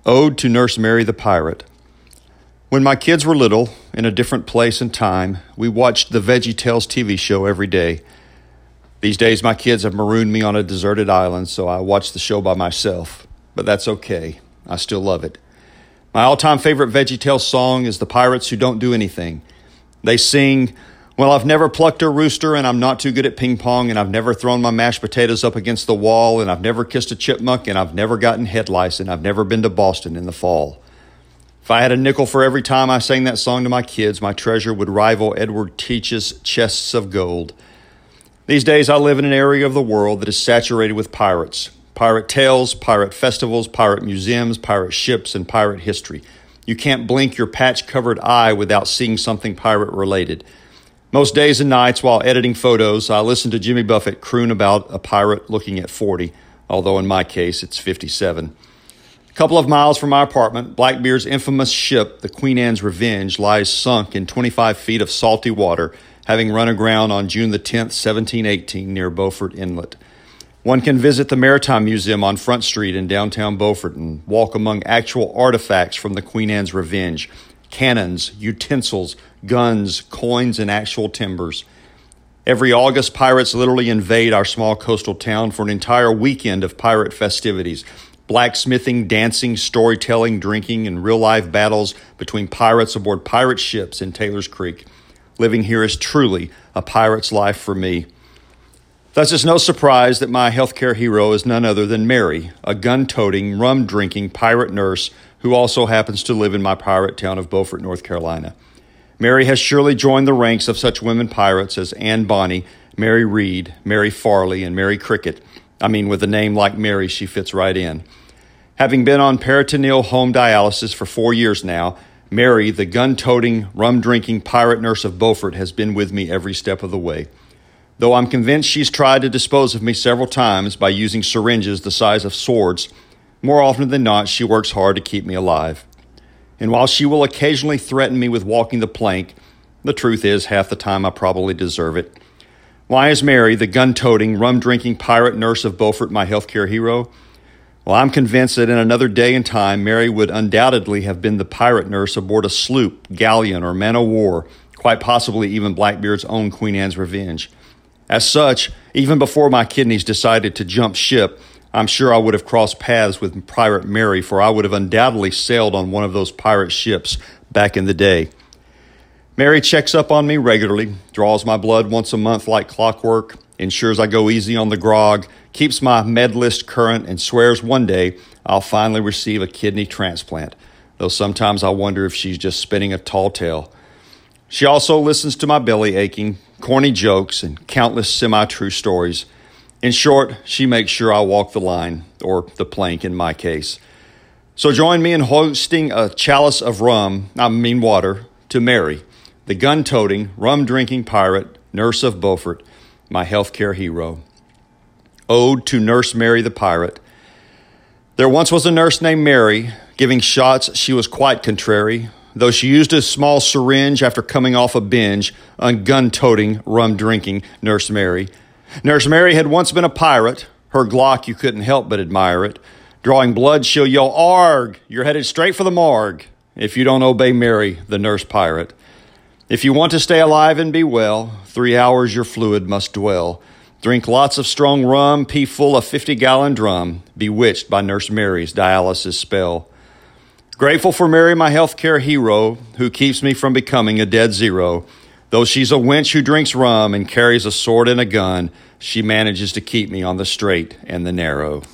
Ode to Nurse Mary the Pirate. When my kids were little, in a different place and time, we watched the VeggieTales TV show every day. These days, my kids have marooned me on a deserted island, so I watch the show by myself. But that's okay. I still love it. My all-time favorite VeggieTales song is The Pirates Who Don't Do Anything. They sing, "Well, I've never plucked a rooster, and I'm not too good at ping pong, and I've never thrown my mashed potatoes up against the wall, and I've never kissed a chipmunk, and I've never gotten head lice, and I've never been to Boston in the fall." If I had a nickel for every time I sang that song to my kids, my treasure would rival Edward Teach's chests of gold. These days, I live in an area of the world that is saturated with pirates. Pirate tales, pirate festivals, pirate museums, pirate ships, and pirate history. You can't blink your patch-covered eye without seeing something pirate-related. Most days and nights while editing photos, I listen to Jimmy Buffett croon about a pirate looking at 40, although in my case, it's 57. A couple of miles from my apartment, Blackbeard's infamous ship, the Queen Anne's Revenge, lies sunk in 25 feet of salty water, having run aground on June the 10th, 1718, near Beaufort Inlet. One can visit the Maritime Museum on Front Street in downtown Beaufort and walk among actual artifacts from the Queen Anne's Revenge, cannons, utensils, guns, coins, and actual timbers. Every August, pirates literally invade our small coastal town for an entire weekend of pirate festivities. Blacksmithing, dancing, storytelling, drinking, and real-life battles between pirates aboard pirate ships in Taylor's Creek. Living here is truly a pirate's life for me. Thus, it's no surprise that my healthcare hero is none other than Mary, a gun-toting, rum-drinking pirate nurse who also happens to live in my pirate town of Beaufort, North Carolina. Mary has surely joined the ranks of such women pirates as Anne Bonny, Mary Read, Mary Farley, and Mary Cricket. With a name like Mary, she fits right in. Having been on peritoneal home dialysis for 4 years now, Mary, the gun-toting, rum-drinking pirate nurse of Beaufort, has been with me every step of the way. Though I'm convinced she's tried to dispose of me several times by using syringes the size of swords, more often than not, she works hard to keep me alive. And while she will occasionally threaten me with walking the plank, the truth is half the time I probably deserve it. Why is Mary, the gun-toting, rum-drinking pirate nurse of Beaufort, my healthcare hero? Well, I'm convinced that in another day and time, Mary would undoubtedly have been the pirate nurse aboard a sloop, galleon, or man-o'-war, quite possibly even Blackbeard's own Queen Anne's Revenge. As such, even before my kidneys decided to jump ship, I'm sure I would have crossed paths with Pirate Mary, for I would have undoubtedly sailed on one of those pirate ships back in the day. Mary checks up on me regularly, draws my blood once a month like clockwork, ensures I go easy on the grog, keeps my med list current, and swears one day I'll finally receive a kidney transplant, though sometimes I wonder if she's just spinning a tall tale. She also listens to my belly aching, corny jokes, and countless semi-true stories. In short, she makes sure I walk the line, or the plank in my case. So join me in hosting a chalice of water, to Mary, the gun-toting, rum-drinking pirate, nurse of Beaufort, my healthcare hero. Ode to Nurse Mary the Pirate. There once was a nurse named Mary. Giving shots, she was quite contrary, though she used a small syringe after coming off a binge on gun-toting, rum-drinking Nurse Mary. Nurse Mary had once been a pirate. Her Glock, you couldn't help but admire it. Drawing blood, she'll yell, "Arg! You're headed straight for the morgue," if you don't obey Mary, the nurse pirate. If you want to stay alive and be well, 3 hours your fluid must dwell. Drink lots of strong rum, pee full a 50-gallon drum, bewitched by Nurse Mary's dialysis spell. Grateful for Mary, my healthcare hero, who keeps me from becoming a dead zero. Though she's a wench who drinks rum and carries a sword and a gun, she manages to keep me on the straight and the narrow.